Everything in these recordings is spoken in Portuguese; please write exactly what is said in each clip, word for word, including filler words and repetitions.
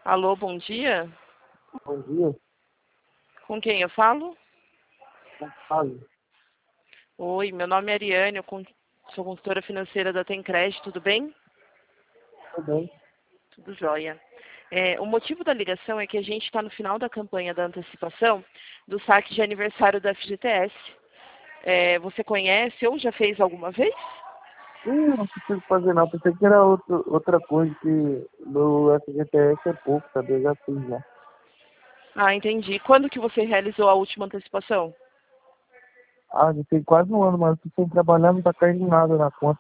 Alô, bom dia. Bom dia, Com quem eu falo? Fábio. Oi, meu nome é Ariane, eu con- sou consultora financeira da Tencred, tudo bem? Tudo bem? Tudo jóia. É, o motivo da ligação é que a gente está no final da campanha da antecipação do saque de aniversário da F G T S. É, você conhece ou já fez alguma vez? Ih, eu não preciso fazer não. Pensei que era outro, outra coisa que no F G T S é pouco, sabe? Eu já fiz já. Ah, entendi. Quando que você realizou a última antecipação? Ah, já tem quase um ano, mas tô sem trabalhar, não tá caindo nada na conta.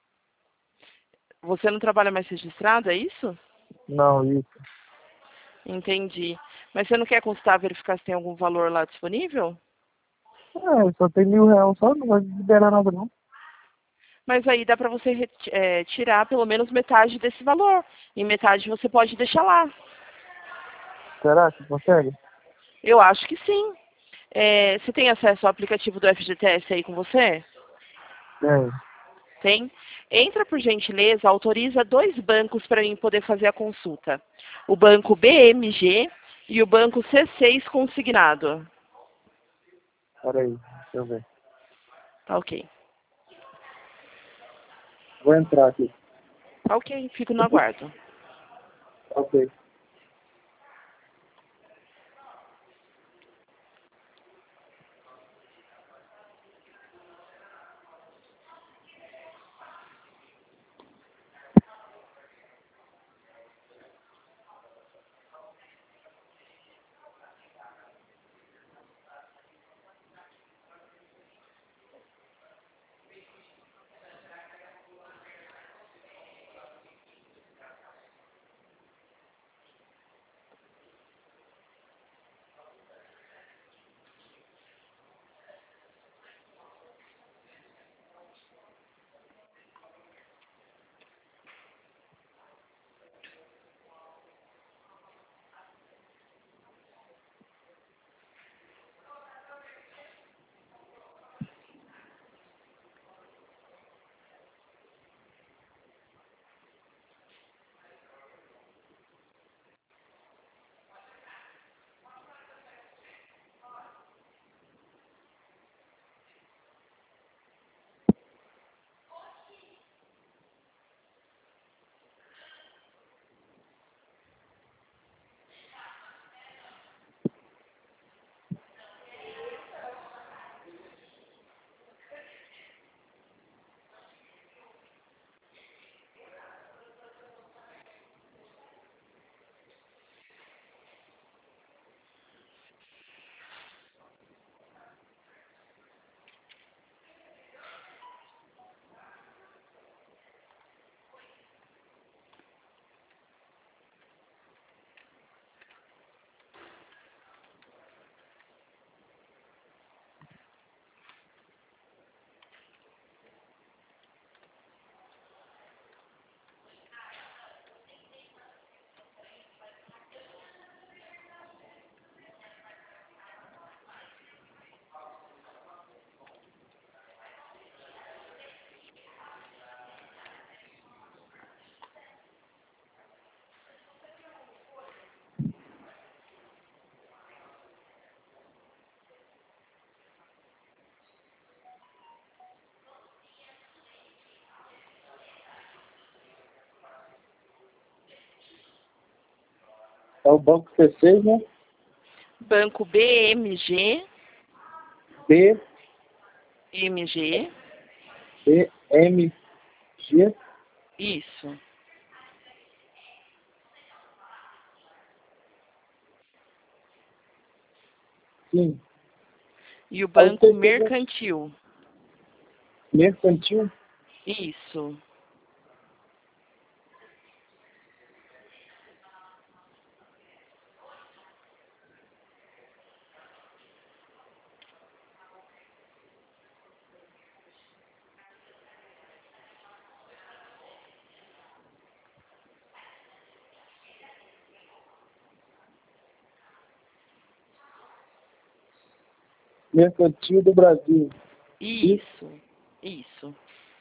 Você não trabalha mais registrado, é isso? Não, isso. Entendi. Mas você não quer consultar, verificar se tem algum valor lá disponível? É, só tem mil reais só, não vai liberar nada não. Mas aí dá para você reti- é, tirar pelo menos metade desse valor. E metade você pode deixar lá. Será que consegue? Eu acho que sim. É, você tem acesso ao aplicativo do F G T S aí com você? Tem. Tem? Entra, por gentileza, autoriza dois bancos para mim poder fazer a consulta. O banco B M G e o banco C seis consignado. Peraí, deixa eu ver. Tá ok. Vou entrar aqui. Tá ok, fico no aguardo. Ok. É o banco C seis, né? Banco B M G, B, M G, B, M, G. isso. Sim. E o É o banco C seis, né? Mercantil, Mercantil. isso. Mercantil do Brasil. Isso, Isso, isso.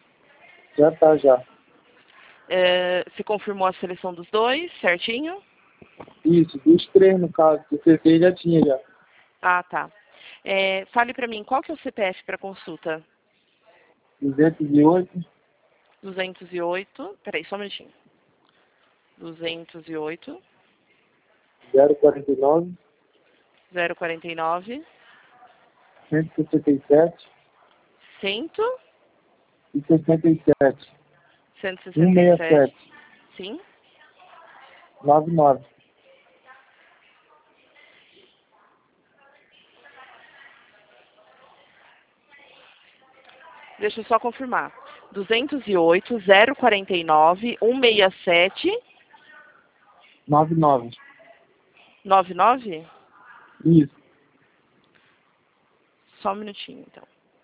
já tá já. É, você confirmou a seleção dos dois, certinho? Isso, dos três no caso, que o C C já tinha já. Ah, tá. É, fale para mim, qual que é o C P F para consulta? duzentos e oito, duzentos e oito, peraí, só um minutinho. duzentos e oito, zero quarenta e nove, zero quarenta e nove, cento e sessenta e sete cento, e sessenta e sete, cento e cento sessenta e e sessenta e sete, sete, sim. noventa e nove. Deixa eu só confirmar. duzentos e oito, zero quarenta e nove, cento e sessenta e sete, noventa e nove. noventa e nove? Isso. Só um minutinho, então.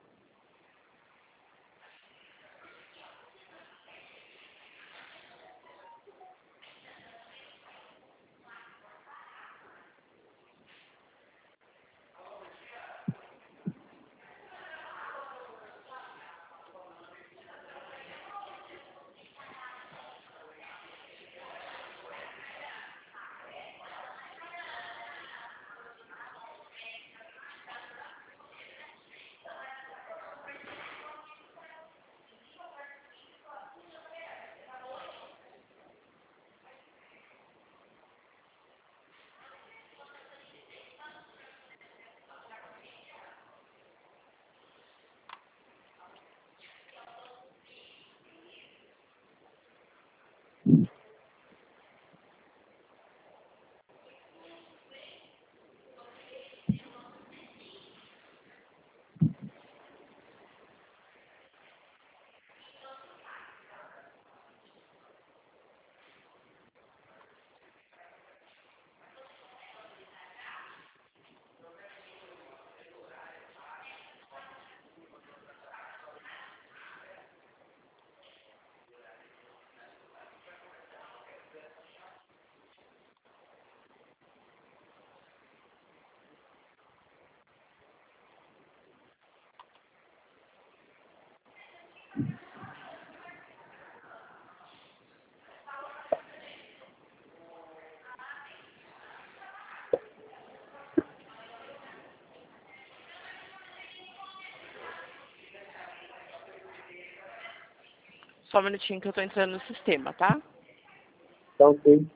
Só um minutinho que eu tô entrando no sistema, tá? Tá ok.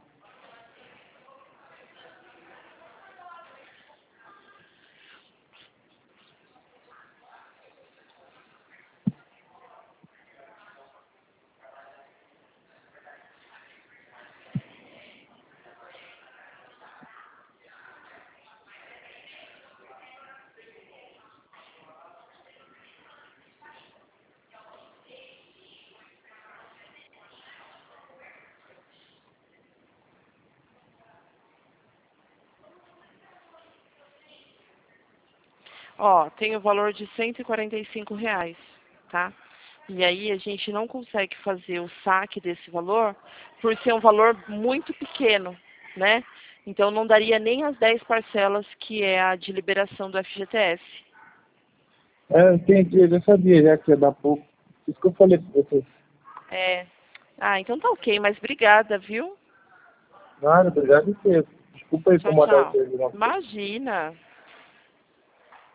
Ó, tem o valor de cento e quarenta e cinco reais, tá? E aí a gente não consegue fazer o saque desse valor por ser um valor muito pequeno, né? Então não daria nem as dez parcelas que é a de liberação do F G T S. É, eu entendi, eu já sabia já que ia dar pouco. Isso que eu falei pra você. É. Ah, então tá ok, mas obrigada, viu? Nada, obrigado a você. Desculpa Tchau, incomodar tchau. você. Não. Imagina.